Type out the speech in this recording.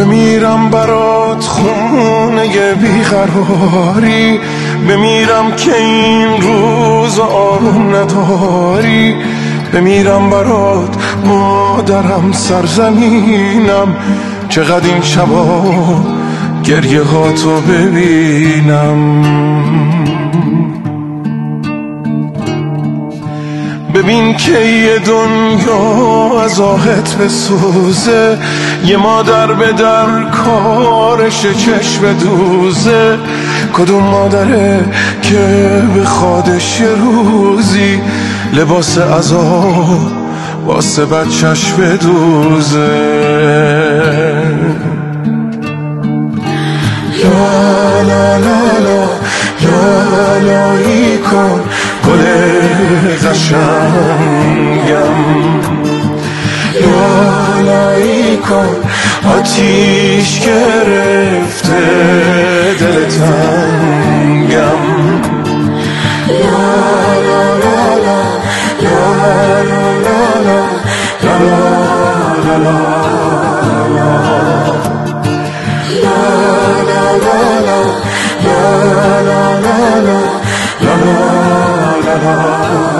بمیرم برات خونه بیقراری، بمیرم که این روز آروم نداری، بمیرم برات مادرم سرزمینم، چقدر این شبا گریه ها تو ببینم. ببین که یه دنیا از آهت بسوزه، یه مادر به در کارش چشم دوزه، کدوم مادره که به خودش یه روزی لباس عذاب واسه بچهش بدوزه. لا لا لا لا لا لایی کن گل قشنگم، لالایی کن آتیش گرفته دل تنگم. لا لا لا لا لا لا لا لا لا لا لا لا